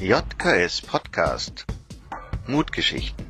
JKS Podcast Mutgeschichten.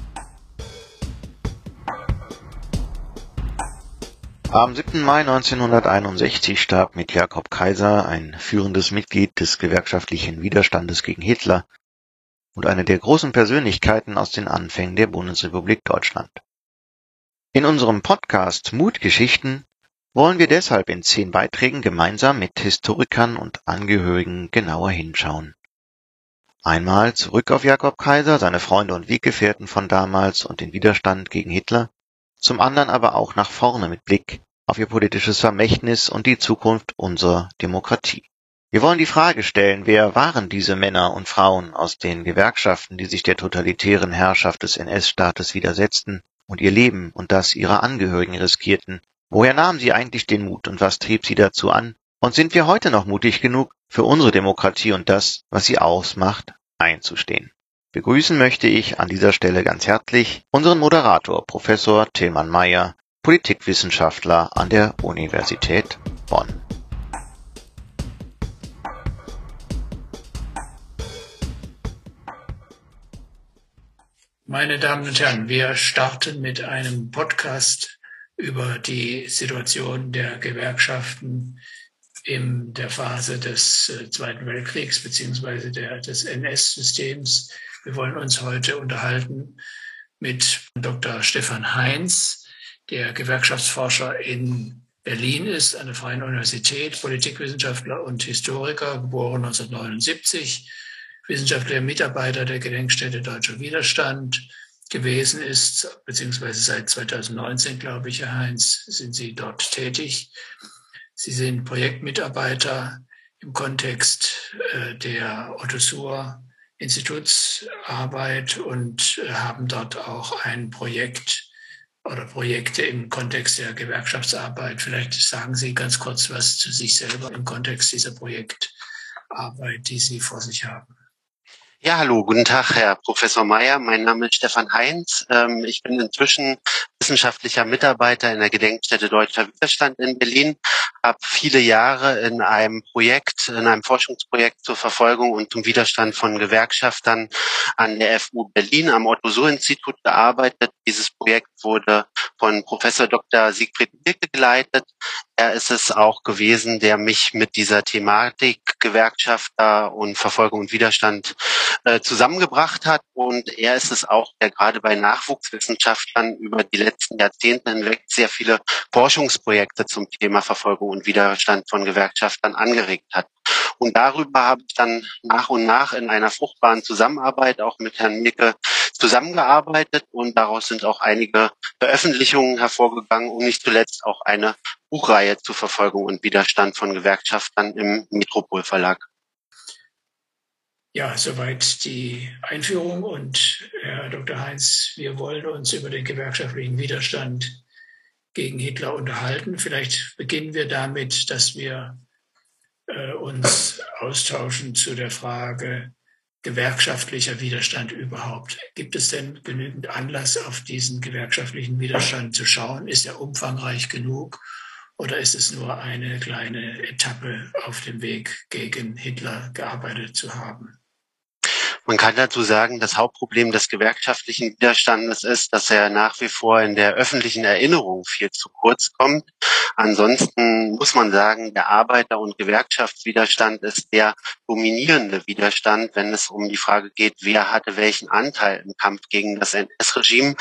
Am 7. Mai 1961 starb mit Jakob Kaiser, ein führendes Mitglied des gewerkschaftlichen Widerstandes gegen Hitler und eine der großen Persönlichkeiten aus den Anfängen der Bundesrepublik Deutschland. In unserem Podcast Mutgeschichten wollen wir deshalb in 10 Beiträgen gemeinsam mit Historikern und Angehörigen genauer hinschauen. Einmal zurück auf Jakob Kaiser, seine Freunde und Weggefährten von damals und den Widerstand gegen Hitler, zum anderen aber auch nach vorne mit Blick auf ihr politisches Vermächtnis und die Zukunft unserer Demokratie. Wir wollen die Frage stellen, wer waren diese Männer und Frauen aus den Gewerkschaften, die sich der totalitären Herrschaft des NS-Staates widersetzten und ihr Leben und das ihrer Angehörigen riskierten? Woher nahmen sie eigentlich den Mut und was trieb sie dazu an? Und sind wir heute noch mutig genug, für unsere Demokratie und das, was sie ausmacht, einzustehen? Begrüßen möchte ich an dieser Stelle ganz herzlich unseren Moderator, Professor Tilman Meyer, Politikwissenschaftler an der Universität Bonn. Meine Damen und Herren, wir starten mit einem Podcast über die Situation der Gewerkschaften in der Phase des Zweiten Weltkriegs beziehungsweise des NS-Systems. Wir wollen uns heute unterhalten mit Dr. Stefan Heinz, der Gewerkschaftsforscher in Berlin ist, an der Freien Universität, Politikwissenschaftler und Historiker, geboren 1979, wissenschaftlicher Mitarbeiter der Gedenkstätte Deutscher Widerstand gewesen ist, beziehungsweise seit 2019, glaube ich, Herr Heinz, sind Sie dort tätig. Sie sind Projektmitarbeiter im Kontext der Otto-Suhr-Institutsarbeit und haben dort auch ein Projekt oder Projekte im Kontext der Gewerkschaftsarbeit. Vielleicht sagen Sie ganz kurz was zu sich selber im Kontext dieser Projektarbeit, die Sie vor sich haben. Ja, hallo, guten Tag, Herr Professor Meyer. Mein Name ist Stefan Heinz. Ich bin inzwischen wissenschaftlicher Mitarbeiter in der Gedenkstätte Deutscher Widerstand in Berlin, habe viele Jahre in einem Forschungsprojekt zur Verfolgung und zum Widerstand von Gewerkschaftern an der FU Berlin am Otto-Suhr-Institut gearbeitet. Dieses Projekt wurde von Professor Dr. Siegfried Mielke geleitet. Er ist es auch gewesen, der mich mit dieser Thematik Gewerkschafter und Verfolgung und Widerstand zusammengebracht hat. Und er ist es auch, der gerade bei Nachwuchswissenschaftlern über die letzten Jahrzehnte hinweg sehr viele Forschungsprojekte zum Thema Verfolgung und Widerstand von Gewerkschaftern angeregt hat. Und darüber habe ich dann nach und nach in einer fruchtbaren Zusammenarbeit auch mit Herrn Mielke zusammengearbeitet und daraus sind auch einige Veröffentlichungen hervorgegangen und nicht zuletzt auch eine Buchreihe zur Verfolgung und Widerstand von Gewerkschaftern im Metropol Verlag. Ja, soweit die Einführung und Herr Dr. Heinz, wir wollen uns über den gewerkschaftlichen Widerstand gegen Hitler unterhalten. Vielleicht beginnen wir damit, dass wir uns austauschen zu der Frage gewerkschaftlicher Widerstand überhaupt. Gibt es denn genügend Anlass, auf diesen gewerkschaftlichen Widerstand zu schauen? Ist er umfangreich genug oder ist es nur eine kleine Etappe auf dem Weg, gegen Hitler gearbeitet zu haben? Man kann dazu sagen, das Hauptproblem des gewerkschaftlichen Widerstandes ist, dass er nach wie vor in der öffentlichen Erinnerung viel zu kurz kommt. Ansonsten muss man sagen, der Arbeiter- und Gewerkschaftswiderstand ist der dominierende Widerstand, wenn es um die Frage geht, wer hatte welchen Anteil im Kampf gegen das NS-Regime.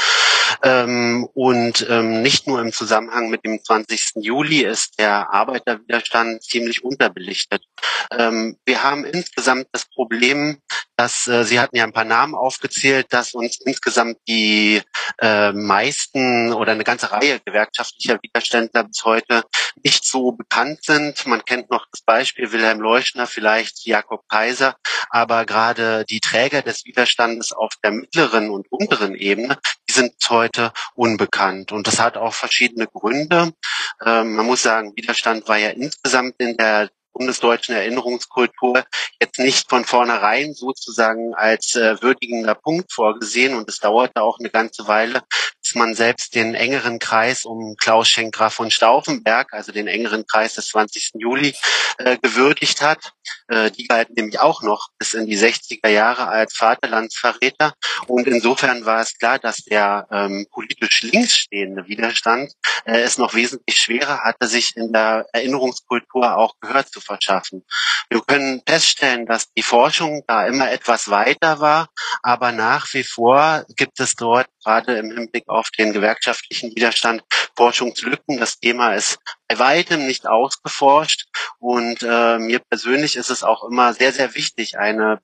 Nicht nur im Zusammenhang mit dem 20. Juli ist der Arbeiterwiderstand ziemlich unterbelichtet. Wir haben insgesamt das Problem, dass Sie hatten ja ein paar Namen aufgezählt, dass uns insgesamt die meisten oder eine ganze Reihe gewerkschaftlicher Widerständler bis heute nicht so bekannt sind. Man kennt noch das Beispiel Wilhelm Leuschner, vielleicht Jakob Kaiser, aber gerade die Träger des Widerstandes auf der mittleren und unteren Ebene, die sind bis heute unbekannt. Und das hat auch verschiedene Gründe. Man muss sagen, Widerstand war ja insgesamt in der bundesdeutschen Erinnerungskultur jetzt nicht von vornherein sozusagen als würdigender Punkt vorgesehen und es dauerte auch eine ganze Weile, bis dass man selbst den engeren Kreis um Klaus Schenk Graf von Stauffenberg, also den engeren Kreis des 20. Juli, gewürdigt hat. Die galten nämlich auch noch bis in die 60er Jahre als Vaterlandsverräter. Und insofern war es klar, dass der politisch links stehende Widerstand es noch wesentlich schwerer hatte, sich in der Erinnerungskultur auch Gehör zu verschaffen. Wir können feststellen, dass die Forschung da immer etwas weiter war, aber nach wie vor gibt es dort gerade im Hinblick auf den gewerkschaftlichen Widerstand Forschungslücken. Das Thema ist bei weitem nicht ausgeforscht und mir persönlich ist es auch immer sehr, sehr wichtig, eine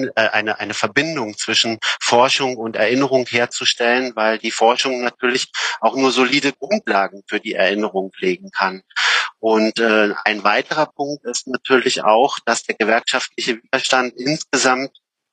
Verbindung zwischen Forschung und Erinnerung herzustellen, weil die Forschung natürlich auch nur solide Grundlagen für die Erinnerung legen kann. Und ein weiterer Punkt ist natürlich auch, dass der gewerkschaftliche Widerstand insgesamt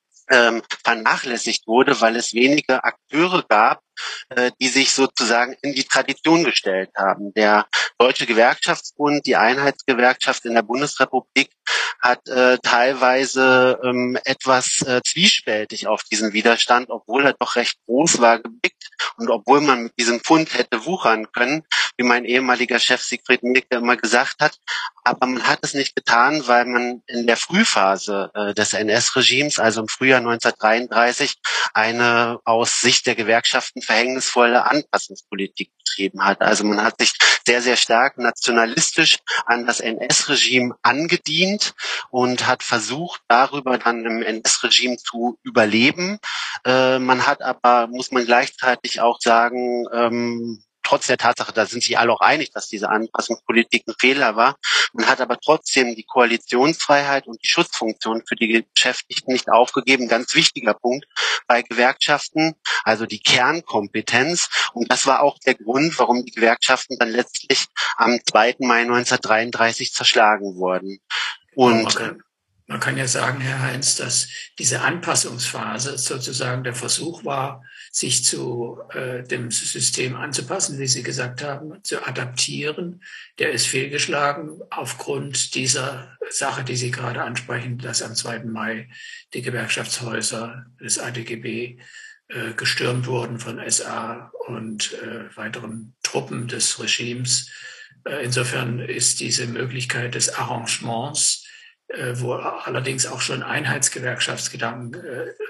vernachlässigt wurde, weil es wenige Akteure gab, die sich sozusagen in die Tradition gestellt haben. Der Deutsche Gewerkschaftsbund, die Einheitsgewerkschaft in der Bundesrepublik, hat teilweise etwas zwiespältig auf diesen Widerstand, obwohl er doch recht groß war, geblickt und obwohl man mit diesem Pfund hätte wuchern können, wie mein ehemaliger Chef Siegfried Mielke immer gesagt hat. Aber man hat es nicht getan, weil man in der Frühphase des NS-Regimes, also im Frühjahr 1933, eine aus Sicht der Gewerkschaften verhängnisvolle Anpassungspolitik betrieben hat. Also man hat sich sehr, sehr stark nationalistisch an das NS-Regime angedient und hat versucht, darüber dann im NS-Regime zu überleben. Man hat aber, muss man gleichzeitig auch sagen, trotz der Tatsache, da sind sich alle auch einig, dass diese Anpassungspolitik ein Fehler war, man hat aber trotzdem die Koalitionsfreiheit und die Schutzfunktion für die Beschäftigten nicht aufgegeben. Ganz wichtiger Punkt bei Gewerkschaften, also die Kernkompetenz. Und das war auch der Grund, warum die Gewerkschaften dann letztlich am 2. Mai 1933 zerschlagen wurden. Und man kann ja sagen, Herr Heinz, dass diese Anpassungsphase sozusagen der Versuch war, sich zu dem System anzupassen, wie Sie gesagt haben, zu adaptieren. Der ist fehlgeschlagen aufgrund dieser Sache, die Sie gerade ansprechen, dass am 2. Mai die Gewerkschaftshäuser des ADGB gestürmt wurden von SA und weiteren Truppen des Regimes. Insofern ist diese Möglichkeit des Arrangements, wo allerdings auch schon Einheitsgewerkschaftsgedanken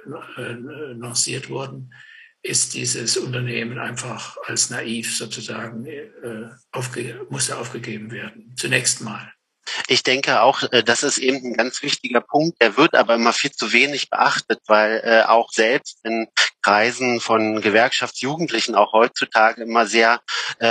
lanciert wurden, ist dieses Unternehmen einfach als naiv sozusagen, musste aufgegeben werden. Zunächst mal. Ich denke auch, das ist eben ein ganz wichtiger Punkt. Der wird aber immer viel zu wenig beachtet, weil auch selbst in Kreisen von Gewerkschaftsjugendlichen auch heutzutage immer sehr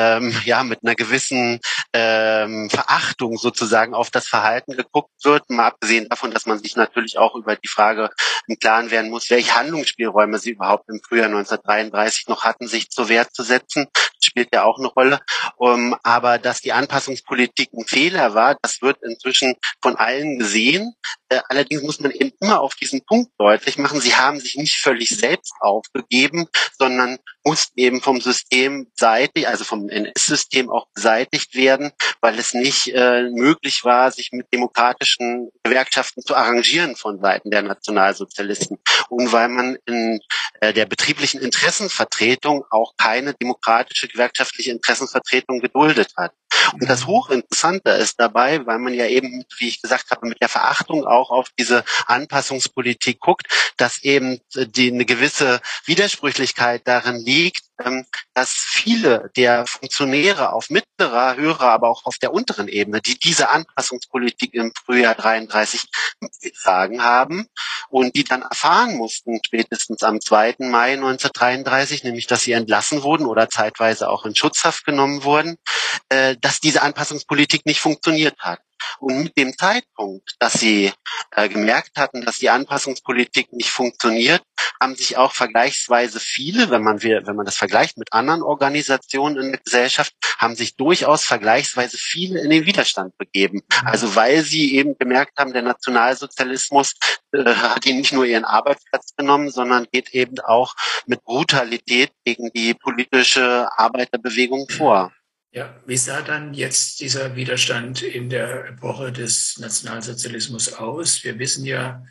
mit einer gewissen Verachtung sozusagen auf das Verhalten geguckt wird. Mal abgesehen davon, dass man sich natürlich auch über die Frage im Klaren werden muss, welche Handlungsspielräume sie überhaupt im Frühjahr 1933 noch hatten, sich zur Wehr zu setzen. Das spielt ja auch eine Rolle. Aber dass die Anpassungspolitik ein Fehler war, das wird inzwischen von allen gesehen. Allerdings muss man eben immer auf diesen Punkt deutlich machen, sie haben sich nicht völlig selbst aufgegeben, sondern mussten eben vom System also vom NS-System auch beseitigt werden, weil es nicht möglich war, sich mit demokratischen Gewerkschaften zu arrangieren von Seiten der Nationalsozialisten und weil man in der betrieblichen Interessenvertretung auch keine demokratische gewerkschaftliche Interessenvertretung geduldet hat. Und das Hochinteressante ist dabei, weil man ja eben, wie ich gesagt habe, mit der Verachtung auch auf diese Anpassungspolitik guckt, dass eben eine gewisse Widersprüchlichkeit darin liegt, dass viele der Funktionäre auf mittlerer, höherer, aber auch auf der unteren Ebene, die diese Anpassungspolitik im Frühjahr 33 mitgetragen haben und die dann erfahren mussten, spätestens am 2. Mai 1933, nämlich dass sie entlassen wurden oder zeitweise auch in Schutzhaft genommen wurden, dass diese Anpassungspolitik nicht funktioniert hat. Und mit dem Zeitpunkt, dass sie gemerkt hatten, dass die Anpassungspolitik nicht funktioniert, haben sich auch vergleichsweise viele, wenn man das vergleicht mit anderen Organisationen in der Gesellschaft, haben sich durchaus vergleichsweise viele in den Widerstand begeben. Also weil sie eben gemerkt haben, der Nationalsozialismus hat ihnen nicht nur ihren Arbeitsplatz genommen, sondern geht eben auch mit Brutalität gegen die politische Arbeiterbewegung vor. Ja, wie sah dann jetzt dieser Widerstand in der Epoche des Nationalsozialismus aus? Wir wissen ja,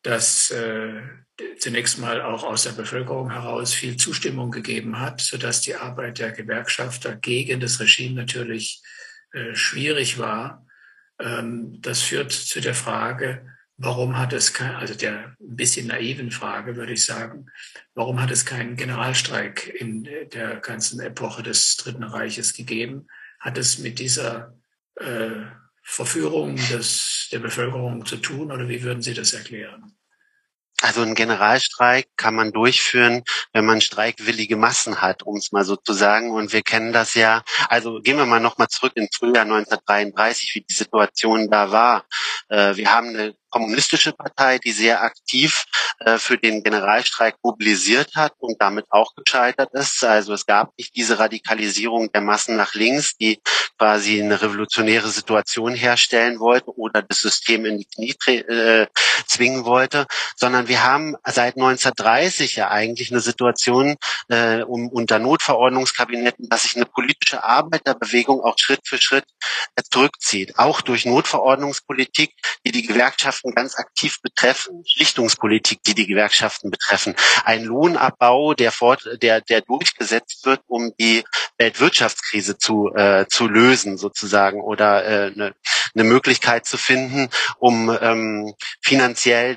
das zunächst mal auch aus der Bevölkerung heraus viel Zustimmung gegeben hat, sodass die Arbeit der Gewerkschafter gegen das Regime natürlich schwierig war. Das führt zu der Frage, warum hat es kein, also der ein bisschen naiven Frage, würde ich sagen, warum hat es keinen Generalstreik in der ganzen Epoche des Dritten Reiches gegeben? Hat es mit dieser Verführung der Bevölkerung zu tun, oder wie würden Sie das erklären? Also einen Generalstreik kann man durchführen, wenn man streikwillige Massen hat, um es mal so zu sagen. Und wir kennen das ja. Also gehen wir mal nochmal zurück ins Frühjahr 1933, wie die Situation da war. Wir haben eine kommunistische Partei, die sehr aktiv für den Generalstreik mobilisiert hat und damit auch gescheitert ist. Also es gab nicht diese Radikalisierung der Massen nach links, die quasi eine revolutionäre Situation herstellen wollte oder das System in die Knie zwingen wollte, sondern wir haben seit 1930 ja eigentlich eine Situation unter Notverordnungskabinetten, dass sich eine politische Arbeiterbewegung auch Schritt für Schritt zurückzieht, auch durch Notverordnungspolitik, die die Gewerkschaften ganz aktiv betreffen, Schlichtungspolitik, die die Gewerkschaften betreffen, ein Lohnabbau, der durchgesetzt wird, um die Weltwirtschaftskrise zu lösen sozusagen oder eine Möglichkeit zu finden, um finanziell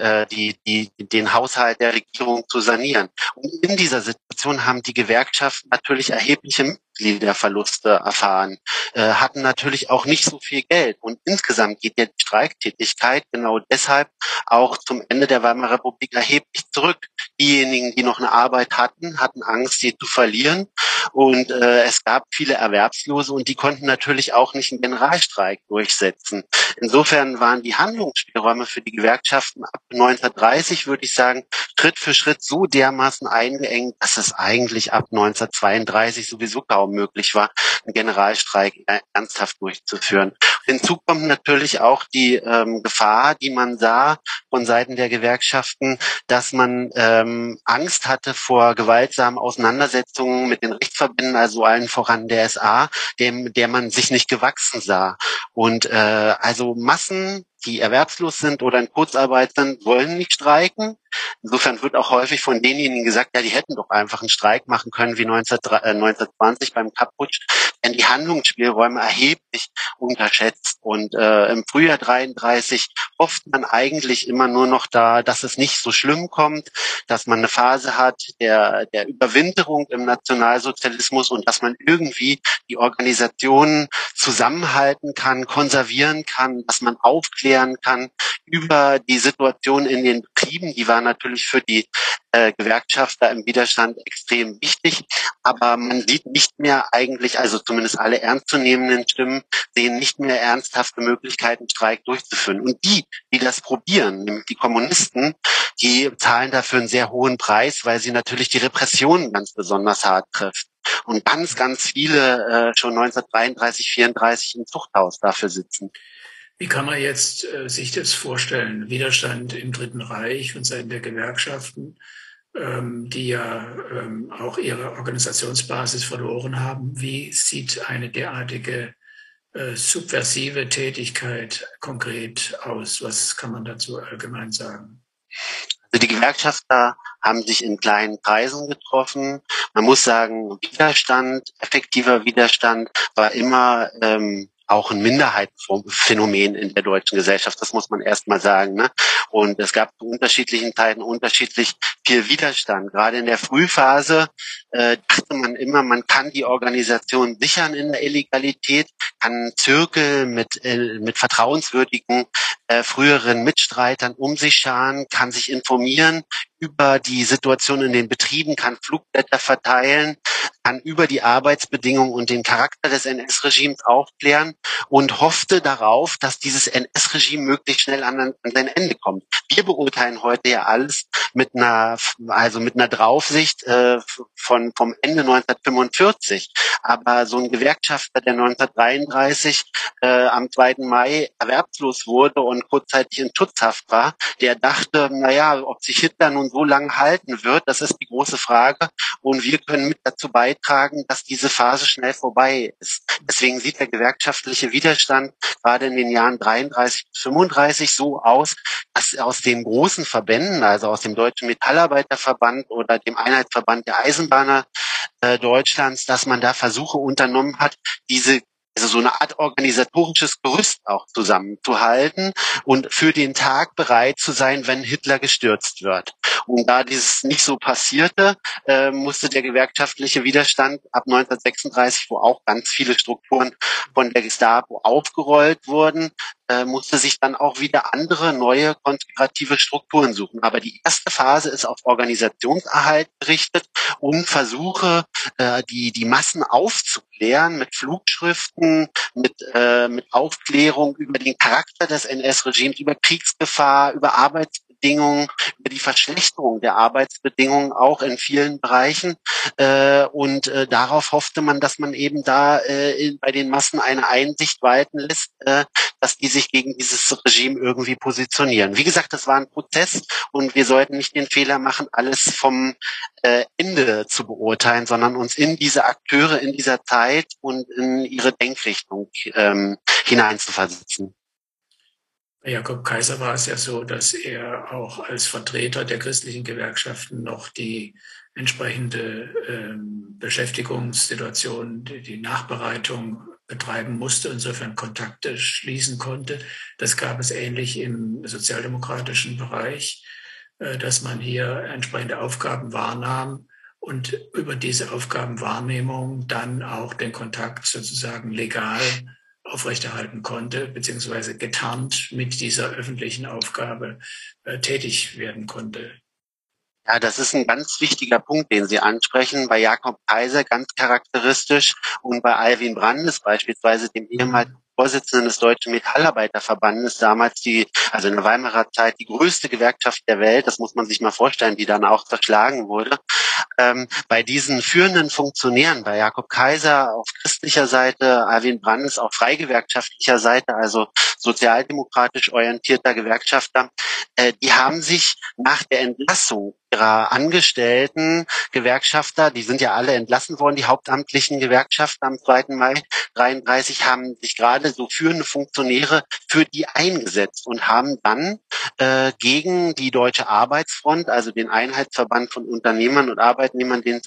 den Haushalt der Regierung zu sanieren. Und in dieser Situation haben die Gewerkschaften natürlich erhebliche Mitgliederverluste erfahren, hatten natürlich auch nicht so viel Geld. Und insgesamt geht ja die Streiktätigkeit genau deshalb auch zum Ende der Weimarer Republik erheblich zurück. Diejenigen, die noch eine Arbeit hatten, hatten Angst, sie zu verlieren. Und es gab viele Erwerbslose und die konnten natürlich auch nicht einen Generalstreik durchsetzen. Insofern waren die Handlungsspielräume für die Gewerkschaften ab 1930, würde ich sagen, Schritt für Schritt so dermaßen eingeengt, dass es eigentlich ab 1932 sowieso kaum möglich war, einen Generalstreik ernsthaft durchzuführen. Hinzu kommt natürlich auch die Gefahr, die man sah von Seiten der Gewerkschaften, dass man Angst hatte vor gewaltsamen Auseinandersetzungen mit den Rechtsverbänden, also allen voran der SA, der man sich nicht gewachsen sah. Und also Massen, die erwerbslos sind oder in Kurzarbeit sind, wollen nicht streiken. Insofern wird auch häufig von denjenigen gesagt, ja, die hätten doch einfach einen Streik machen können wie 1920 beim Kapp-Putsch, werden die Handlungsspielräume erheblich unterschätzt. Und im Frühjahr 33 hofft man eigentlich immer nur noch dass es nicht so schlimm kommt, dass man eine Phase hat der Überwinterung im Nationalsozialismus und dass man irgendwie die Organisationen zusammenhalten kann, konservieren kann, dass man aufklären kann über die Situation in den Betrieben. Die war natürlich für die Gewerkschafter im Widerstand extrem wichtig, aber man sieht nicht mehr eigentlich, also zumindest alle ernstzunehmenden Stimmen, sehen nicht mehr ernsthafte Möglichkeiten, Streik durchzuführen. Und die das probieren, nämlich die Kommunisten, die zahlen dafür einen sehr hohen Preis, weil sie natürlich die Repressionen ganz besonders hart trifft. Und ganz, ganz viele schon 1933, 34 im Zuchthaus dafür sitzen. Wie kann man jetzt sich das vorstellen? Widerstand im Dritten Reich und Seiten der Gewerkschaften, die ja auch ihre Organisationsbasis verloren haben. Wie sieht eine derartige subversive Tätigkeit konkret aus? Was kann man dazu allgemein sagen? Also die Gewerkschafter haben sich in kleinen Kreisen getroffen. Man muss sagen, effektiver Widerstand war immer auch ein Minderheitenphänomen in der deutschen Gesellschaft. Das muss man erst mal sagen. Ne? Und es gab zu unterschiedlichen Zeiten unterschiedlich viel Widerstand. Gerade in der Frühphase dachte man immer, man kann die Organisation sichern in der Illegalität, kann Zirkel mit vertrauenswürdigen früheren Mitstreitern um sich scharen, kann sich informieren über die Situation in den Betrieben, kann Flugblätter verteilen, kann über die Arbeitsbedingungen und den Charakter des NS-Regimes aufklären und hoffte darauf, dass dieses NS-Regime möglichst schnell an sein Ende kommt. Wir beurteilen heute ja alles mit einer Draufsicht vom Ende 1945. Aber so ein Gewerkschafter, der 1933 am 2. Mai erwerbslos wurde und kurzzeitig in Schutzhaft war, der dachte, naja, ob sich Hitler nun so lange halten wird, das ist die große Frage. Und wir können mit dazu beitragen, dass diese Phase schnell vorbei ist. Deswegen sieht der gewerkschaftliche Widerstand gerade in den Jahren 33 bis 35 so aus, dass aus den großen Verbänden, also aus dem Deutschen Metallarbeiterverband oder dem Einheitsverband der Eisenbahner Deutschlands, dass man da Versuche unternommen hat, also so eine Art organisatorisches Gerüst auch zusammenzuhalten und für den Tag bereit zu sein, wenn Hitler gestürzt wird. Und da dieses nicht so passierte, musste der gewerkschaftliche Widerstand ab 1936, wo auch ganz viele Strukturen von der Gestapo aufgerollt wurden, musste sich dann auch wieder andere, neue, konspirative Strukturen suchen. Aber die erste Phase ist auf Organisationserhalt gerichtet und Versuche, die Massen aufzuklären mit Flugschriften, mit Aufklärung über den Charakter des NS-Regimes, über Kriegsgefahr, über Arbeitsbedingungen, über die Verschlechterung der Arbeitsbedingungen auch in vielen Bereichen. Und darauf hoffte man, dass man eben da bei den Massen eine Einsicht walten lässt, dass die sich gegen dieses Regime irgendwie positionieren. Wie gesagt, das war ein Prozess und wir sollten nicht den Fehler machen, alles vom Ende zu beurteilen, sondern uns in diese Akteure in dieser Zeit und in ihre Denkrichtung hineinzuversetzen. Bei Jakob Kaiser war es ja so, dass er auch als Vertreter der christlichen Gewerkschaften noch die entsprechende Beschäftigungssituation, die Nachbereitung betreiben musste, insofern Kontakte schließen konnte. Das gab es ähnlich im sozialdemokratischen Bereich, dass man hier entsprechende Aufgaben wahrnahm und über diese Aufgabenwahrnehmung dann auch den Kontakt sozusagen legal aufrechterhalten konnte, beziehungsweise getarnt mit dieser öffentlichen Aufgabe tätig werden konnte. Ja, das ist ein ganz wichtiger Punkt, den Sie ansprechen. Bei Jakob Kaiser ganz charakteristisch und bei Alwin Brandes beispielsweise, dem ehemaligen Vorsitzenden des Deutschen Metallarbeiterverbandes, damals also in der Weimarer Zeit die größte Gewerkschaft der Welt, das muss man sich mal vorstellen, die dann auch zerschlagen wurde. Bei diesen führenden Funktionären, bei Jakob Kaiser auf christlicher Seite, Alwin Brandes auf freigewerkschaftlicher Seite, also sozialdemokratisch orientierter Gewerkschafter, die haben sich nach der Entlassung ihrer Angestellten Gewerkschafter, die sind ja alle entlassen worden, die hauptamtlichen Gewerkschafter am 2. Mai 33, haben sich gerade so führende Funktionäre für die eingesetzt und haben dann gegen die Deutsche Arbeitsfront, also den Einheitsverband von Unternehmern und Arbeitnehmern, den es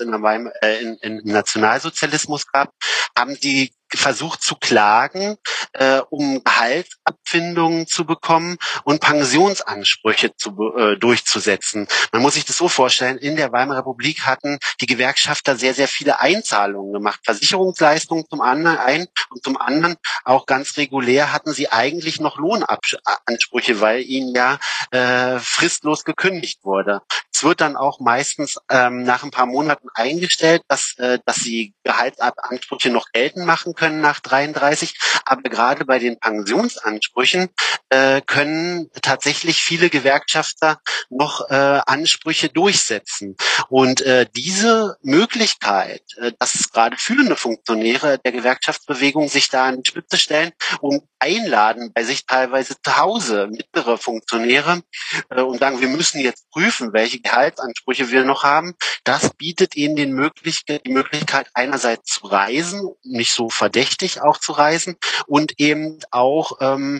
im Nationalsozialismus gab, haben sie versucht zu klagen, um Gehaltsabfindungen zu bekommen und Pensionsansprüche durchzusetzen. Man muss sich das so vorstellen, in der Weimarer Republik hatten die Gewerkschafter sehr, sehr viele Einzahlungen gemacht, Versicherungsleistungen zum einen und zum anderen auch ganz regulär hatten sie eigentlich noch Lohnansprüche, weil ihnen ja fristlos gekündigt wurde. Es wird dann auch meistens nach ein paar Monaten eingestellt, dass sie Gehaltsansprüche noch geltend machen können nach 33. Aber gerade bei den Pensionsansprüchen können tatsächlich viele Gewerkschafter noch Ansprüche durchsetzen. Und diese Möglichkeit, dass gerade führende Funktionäre der Gewerkschaftsbewegung sich da an die Spitze stellen und einladen bei sich teilweise zu Hause mittlere Funktionäre und sagen, wir müssen jetzt prüfen, welche Gehaltsansprüche wir noch haben. Das bietet ihnen die Möglichkeit, einerseits zu reisen, nicht so verdächtig auch zu reisen und eben auch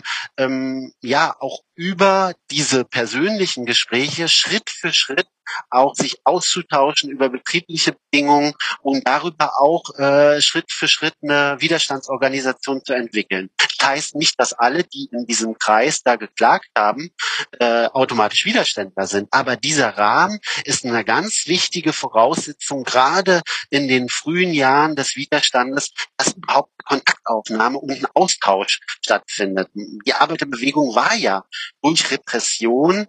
auch über diese persönlichen Gespräche Schritt für Schritt auch sich auszutauschen über betriebliche Bedingungen und darüber auch Schritt für Schritt eine Widerstandsorganisation zu entwickeln. Das heißt nicht, dass alle, die in diesem Kreis da geklagt haben, automatisch Widerständler sind. Aber dieser Rahmen ist eine ganz wichtige Voraussetzung, gerade in den frühen Jahren des Widerstandes, dass überhaupt eine Kontaktaufnahme und ein Austausch stattfindet. Die Arbeiterbewegung war ja durch Repression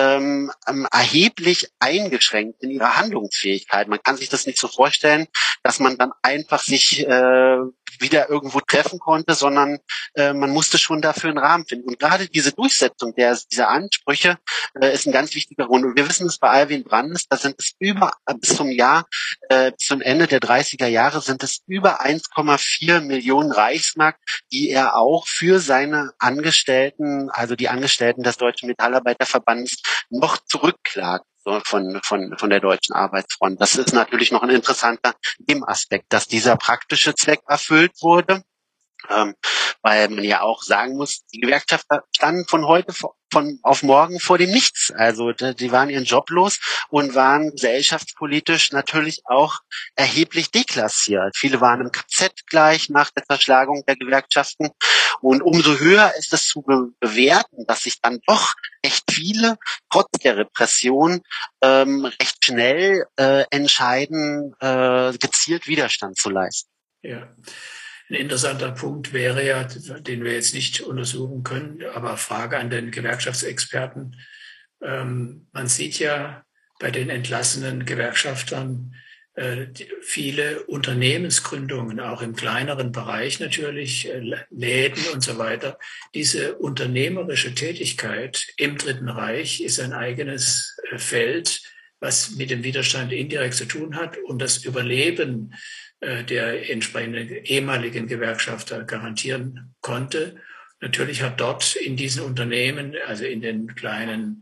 erheblich eingeschränkt in ihrer Handlungsfähigkeit. Man kann sich das nicht so vorstellen, dass man dann einfach sich wieder irgendwo treffen konnte, sondern man musste schon dafür einen Rahmen finden. Und gerade diese Durchsetzung dieser Ansprüche ist ein ganz wichtiger Grund. Und wir wissen es bei Alwin Brandes, da sind es bis zum Ende der 30er Jahre sind es über 1,4 Millionen Reichsmark, die er auch für seine Angestellten, also die Angestellten des Deutschen Metallarbeiterverbandes, noch zurückklagt. so von der Deutschen Arbeitsfront. Das ist natürlich noch ein interessanter Nebenaspekt, dass dieser praktische Zweck erfüllt wurde. Weil man ja auch sagen muss, die Gewerkschafter standen von heute von auf morgen vor dem Nichts. Also die waren ihren Job los und waren gesellschaftspolitisch natürlich auch erheblich deklassiert. Viele waren im KZ gleich nach der Zerschlagung der Gewerkschaften. Und umso höher ist es zu bewerten, dass sich dann doch recht viele, trotz der Repression, recht schnell entscheiden, gezielt Widerstand zu leisten. Ja. Ein interessanter Punkt wäre ja, den wir jetzt nicht untersuchen können, aber Frage an den Gewerkschaftsexperten. Man sieht ja bei den entlassenen Gewerkschaftern viele Unternehmensgründungen, auch im kleineren Bereich natürlich, Läden und so weiter. Diese unternehmerische Tätigkeit im Dritten Reich ist ein eigenes Feld, was mit dem Widerstand indirekt zu tun hat, und das Überleben der entsprechenden ehemaligen Gewerkschafter garantieren konnte. Natürlich hat dort in diesen Unternehmen, also in den kleinen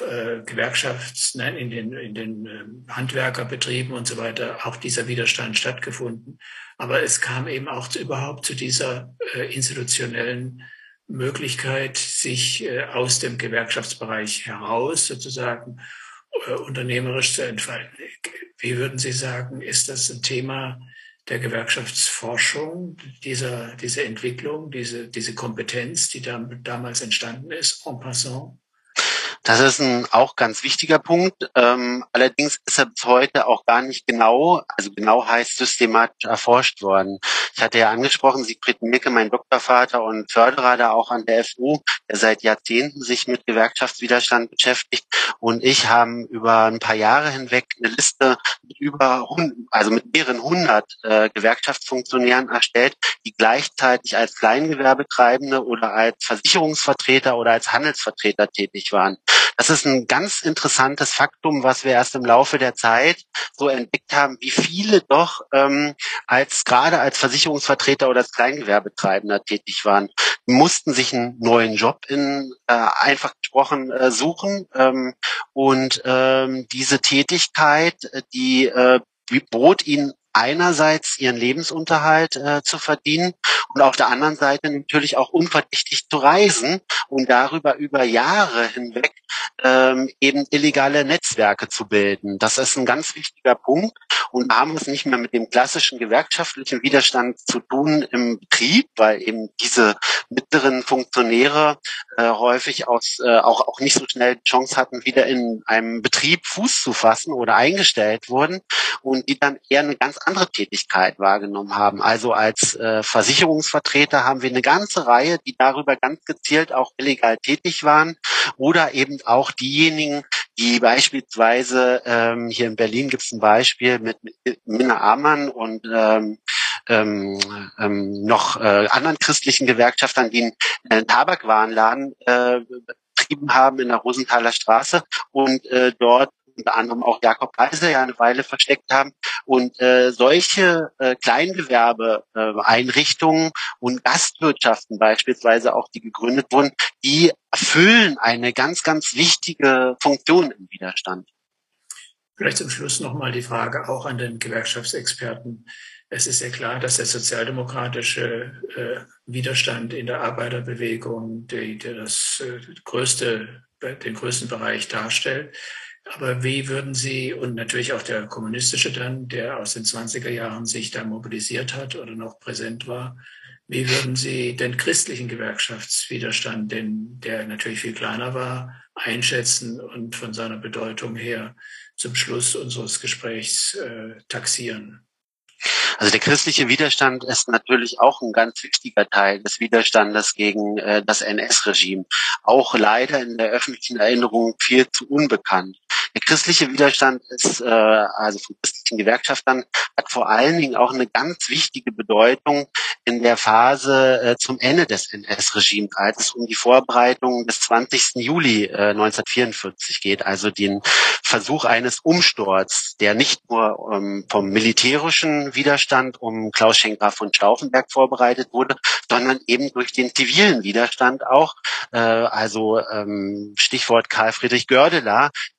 in den Handwerkerbetrieben und so weiter, auch dieser Widerstand stattgefunden. Aber es kam eben auch überhaupt zu dieser institutionellen Möglichkeit, sich aus dem Gewerkschaftsbereich heraus sozusagen unternehmerisch zu entfalten. Wie würden Sie sagen, ist das ein Thema der Gewerkschaftsforschung, diese Entwicklung, diese Kompetenz, die damals entstanden ist, en passant? Das ist ein auch ganz wichtiger Punkt. Allerdings ist er bis heute auch gar nicht genau, also genau heißt systematisch erforscht worden. Ich hatte ja angesprochen, Siegfried Mielke, mein Doktorvater und Förderer da auch an der FU, der seit Jahrzehnten sich mit Gewerkschaftswiderstand beschäftigt, und ich haben über ein paar Jahre hinweg eine Liste mit mit mehreren hundert Gewerkschaftsfunktionären erstellt, die gleichzeitig als Kleingewerbetreibende oder als Versicherungsvertreter oder als Handelsvertreter tätig waren. Das ist ein ganz interessantes Faktum, was wir erst im Laufe der Zeit so entdeckt haben, wie viele doch gerade als Versicherungsvertreter oder als Kleingewerbetreibender tätig waren. Die mussten sich einen neuen Job einfach gesprochen suchen, und diese Tätigkeit, die bot ihnen einerseits ihren Lebensunterhalt zu verdienen und auf der anderen Seite natürlich auch unverdächtig zu reisen und darüber über Jahre hinweg eben illegale Netzwerke zu bilden. Das ist ein ganz wichtiger Punkt, und da haben wir es nicht mehr mit dem klassischen gewerkschaftlichen Widerstand zu tun im Betrieb, weil eben diese mittleren Funktionäre häufig auch nicht so schnell die Chance hatten, wieder in einem Betrieb Fuß zu fassen oder eingestellt wurden, und die dann eher eine ganz andere Tätigkeit wahrgenommen haben. Also als Versicherungsvertreter haben wir eine ganze Reihe, die darüber ganz gezielt auch illegal tätig waren, oder eben auch diejenigen, die beispielsweise hier in Berlin gibt es ein Beispiel mit Minna Amann und noch anderen christlichen Gewerkschaftern, die einen Tabakwarenladen betrieben haben in der Rosenthaler Straße und dort unter anderem auch Jakob Kaiser ja eine Weile versteckt haben. Und solche Kleingewerbeeinrichtungen und Gastwirtschaften beispielsweise auch, die gegründet wurden, die erfüllen eine ganz, ganz wichtige Funktion im Widerstand. Vielleicht zum Schluss nochmal die Frage auch an den Gewerkschaftsexperten. Es ist ja klar, dass der sozialdemokratische Widerstand in der Arbeiterbewegung den größten Bereich darstellt. Aber wie würden Sie, und natürlich auch der kommunistische dann, der aus den 20er Jahren sich da mobilisiert hat oder noch präsent war, wie würden Sie den christlichen Gewerkschaftswiderstand, der natürlich viel kleiner war, einschätzen und von seiner Bedeutung her zum Schluss unseres Gesprächs taxieren? Also der christliche Widerstand ist natürlich auch ein ganz wichtiger Teil des Widerstandes gegen das NS-Regime. Auch leider in der öffentlichen Erinnerung viel zu unbekannt. Der christliche Widerstand ist, also von christlichen Gewerkschaftern, hat vor allen Dingen auch eine ganz wichtige Bedeutung in der Phase zum Ende des NS-Regimes, als es um die Vorbereitung des 20. Juli 1944 geht, also den Versuch eines Umsturzes, der nicht nur vom militärischen Widerstand um Klaus Schenk Graf von Stauffenberg vorbereitet wurde, sondern eben durch den zivilen Widerstand auch, Stichwort Karl Friedrich Goerdeler, der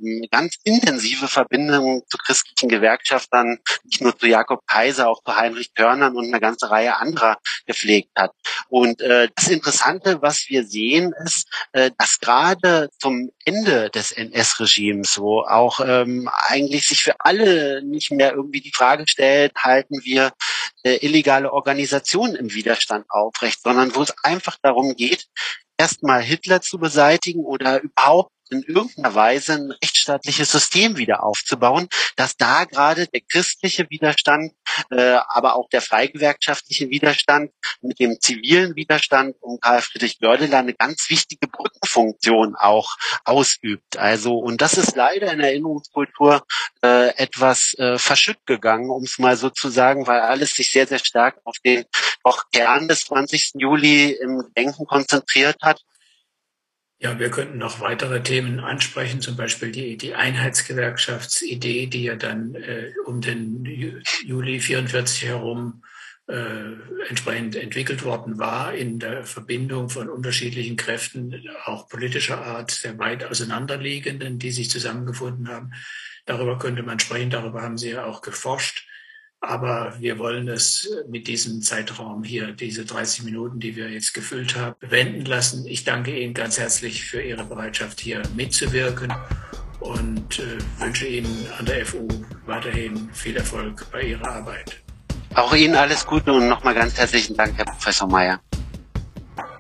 ganz intensive Verbindungen zu christlichen Gewerkschaftern, nicht nur zu Jakob Kaiser, auch zu Heinrich Körnern und eine ganze Reihe anderer gepflegt hat. Und das Interessante, was wir sehen, ist, dass gerade zum Ende des NS-Regimes, wo auch eigentlich sich für alle nicht mehr irgendwie die Frage stellt, halten wir illegale Organisationen im Widerstand aufrecht, sondern wo es einfach darum geht, erstmal Hitler zu beseitigen oder überhaupt in irgendeiner Weise ein rechtsstaatliches System wieder aufzubauen, dass da gerade der christliche Widerstand, aber auch der freigewerkschaftliche Widerstand mit dem zivilen Widerstand um Karl Friedrich Goerdeler eine ganz wichtige Brückenfunktion auch ausübt. Also, und das ist leider in der Erinnerungskultur etwas verschütt gegangen, um es mal so zu sagen, weil alles sich sehr, sehr stark auf den auch Kern des 20. Juli im Denken konzentriert hat. Ja, wir könnten noch weitere Themen ansprechen, zum Beispiel die Einheitsgewerkschaftsidee, die ja dann um den Juli 44 herum entsprechend entwickelt worden war, in der Verbindung von unterschiedlichen Kräften, auch politischer Art, sehr weit auseinanderliegenden, die sich zusammengefunden haben. Darüber könnte man sprechen, darüber haben Sie ja auch geforscht. Aber wir wollen es mit diesem Zeitraum hier, diese 30 Minuten, die wir jetzt gefüllt haben, bewenden lassen. Ich danke Ihnen ganz herzlich für Ihre Bereitschaft, hier mitzuwirken und wünsche Ihnen an der FU weiterhin viel Erfolg bei Ihrer Arbeit. Auch Ihnen alles Gute und nochmal ganz herzlichen Dank, Herr Professor Meyer.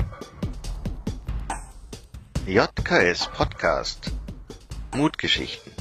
JKS Podcast. Mutgeschichten.